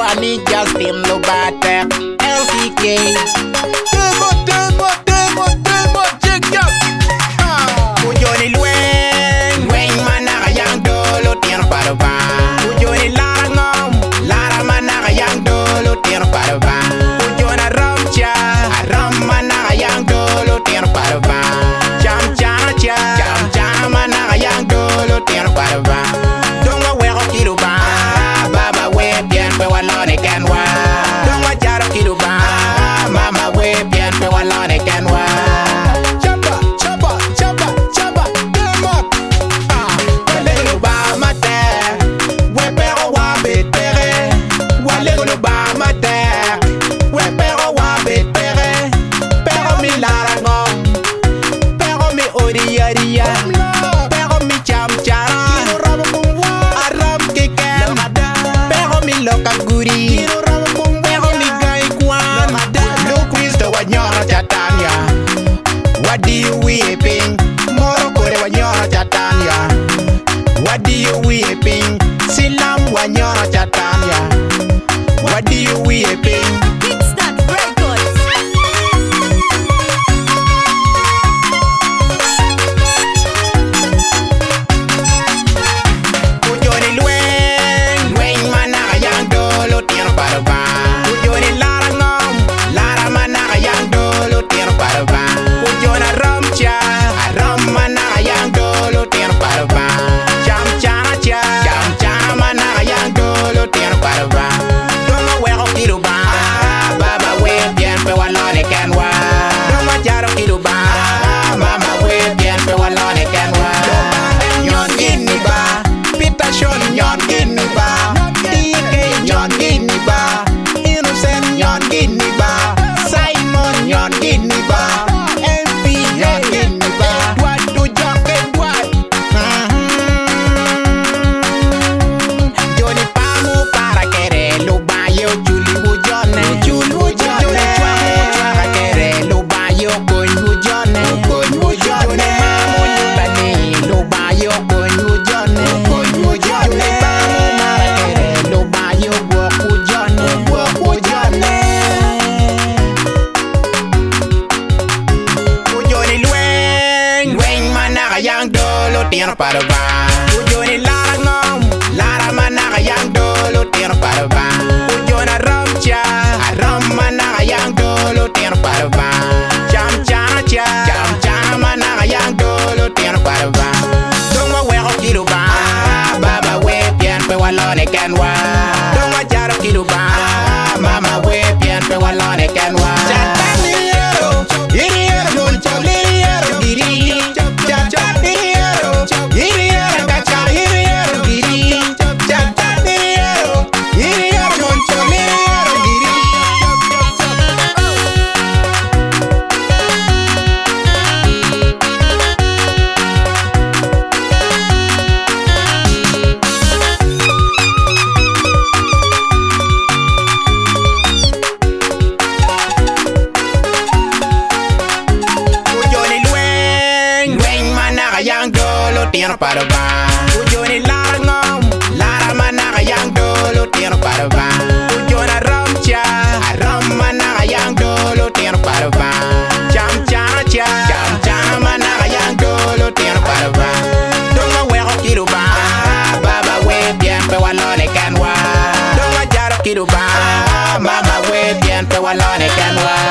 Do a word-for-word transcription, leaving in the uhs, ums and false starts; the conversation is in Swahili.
Wani Justin Lobate L T K Demo, demo, demo, demo, check up. Ujoni Luen Luen Manaka Yang Dolo Tien Padova Ujoni Lara Ngom Lara Manaka Yang Dolo Tien Padova Ujona Romcha Rom Manaka Yang Dolo Tien Padova Cham Chana Cha Cham Chana Manaka Yang Dolo Tien Padova Donga Wero Kiruba Baba We Bien Pe Walone Kenwa Donga Jaro Kiruba Mama We Bien Pe Walone Kenwa Chapa, chapa, chapa, chapa, demo. Walego ba mate, we pero wa betere. Walego ba mate, we pero wa betere. Pero mi larango, pero mi oriaria, pero mi cham chara, aram kiken, pero mi loka guri, pero mi gai kwan. Lo Cristo wanyora chatanya, wadi weeping, moro kore wanyora chatanya. What do you weeping? Silam wanyora chatanya. What do you weeping? It's that records. Ujoni Luen, Luen Manaka Yang Dolo Tien Padova. Ujoni Lara Ngom, Lara Manaka Yang Dolo Tien Padova. Ujona Romcha, Rom Manaka Yang Dolo Tien Padova. Cham Chana Cha, Cham Chana Manaka Yang Dolo Tien Padova. Donga Wero Kiruba, Baba We Bien Pe Walone Kenwa. Donga Jaro Kiruba, Mama We Bien Pe Walone Kenwa. Nyon Gini Ba, Peter Sean Nyon Gini Ba, D K Nyon Gini Ba, Innocent Nyon Gini Ba, Simon Nyon Gini Ba, M P Nyon Gini Ba, Edward Dujok Edward. Johnny Pamu para querer lo bayo Juli Wujone, Juli Wujone, Johnny Chwamu chwara querer lo bayo Goy Wujone, Goy Wujone, Mamu Nyubani lo bayo Goy Wujone, Goy Wujone, Johnny Pamu para querer lo bayo Gwok Wujone, Gwok Wujone. Ujoni Luen, Luen Manaka Yang Dolo Tien Padova. Ujoni Lara Ngom, Lara Manaka Yang Dolo Tien Padova. Ujona Romcha, Rom Manaka Yang Dolo Tien Padova. Cham Chana Cha, Cham Chana Manaka Yang Dolo Tien Padova. Donga Wero Kiruba, Baba We Bien Pe Walone Kenwa. Donga Jaro Kiruba, Mama We Bien Pe Walone Kenwa. Chantaniliero, Iriero, Moncholiero, Giri, Chantaniliero, Iriero, Gacha, Iriero, Giri, Chantaniliero, Iriero, Moncholiero, Giri. Ujoni Luen, Luen Manaka Yang Dolo Tien Padova. Ujoni Lara Ngom, Lara Manaka Yang Dolo Tien Padova. Ujona Romcha, Rom Manaka Yang Dolo Tien Padova. Cham Chana Cha, Cham Chana Manaka Yang Dolo Tien Padova. Donga Wero Kiruba, Baba We Bien Pe Walone Kenwa. Donga Jaro Kiruba, Mama We Bien Pe Walone Kenwa.